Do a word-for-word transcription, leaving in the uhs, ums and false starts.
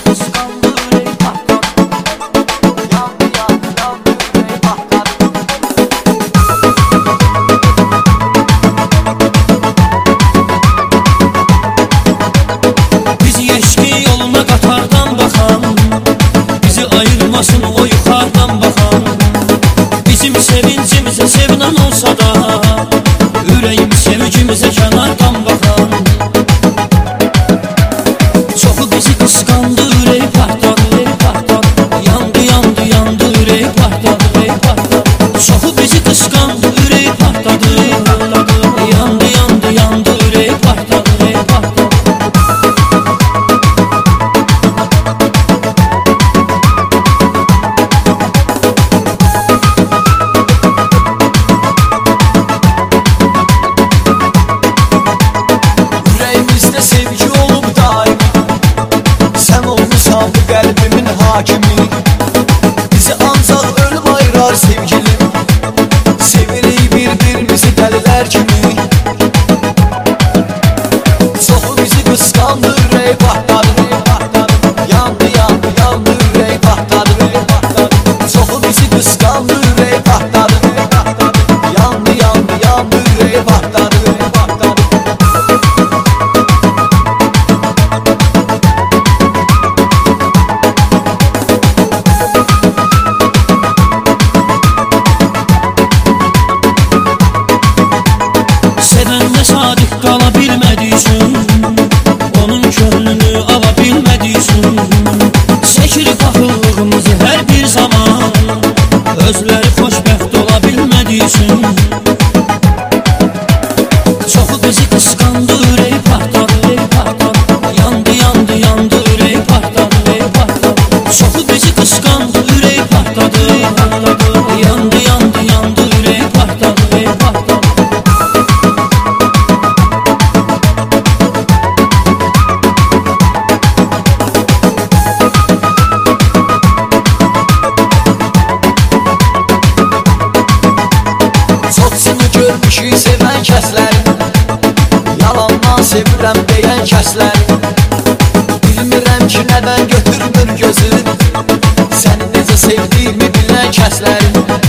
Sevincimizə sevinən olsa da, ürəyim sevgimizə kənardan baxan. Çoxu bizi qısqandı, ürək partladı, ürək partladı. Yandı, yandı, yandı, ürək partladı, ürək partladı. Çoxu bizi qısqandı, ürək partladı, ürək partladı. Yandı, yandı, yandı, ürək partladı, ürək partladı. Qəlbimin hakimi, bizi ancaq ölüm ayırar sevgilim. Sevirik bir-birimizi dəlilər kimi. Çoxu bizi qısqandı, ürək partladı, ürək partladı. Yandı, yandı, yandı, ürək partladı, ürək partladı. Çoxu bizi qısqandı, ürək partladı, ürək partladı. Yandı, yandı, yandı, ürək partladı, ürək partladı. Sevənlə sadiq qala bilmədiysin, onun könlünü ala bilmədiysin. Çəkir paxıllığımızı hər bir zaman, özləri xoşbəxt ola bilmədiysin. Çoxu bizi qısqandı, ürək partladı, ürək partladı. Yandı, yandı, yandı, ürək partladı, ürək partladı. Çoxu bizi qısqandı, ürək partladı, ürək partladı. Yandı, yandı, yandı, ürək partladı, ürək partladı. Görmüşük sevən kəsləri, yalandan sevirəm deyən kəsləri. Bilmirəm ki nədən götürmür gözün, səni necə sevdiyimi bilən kəsləri.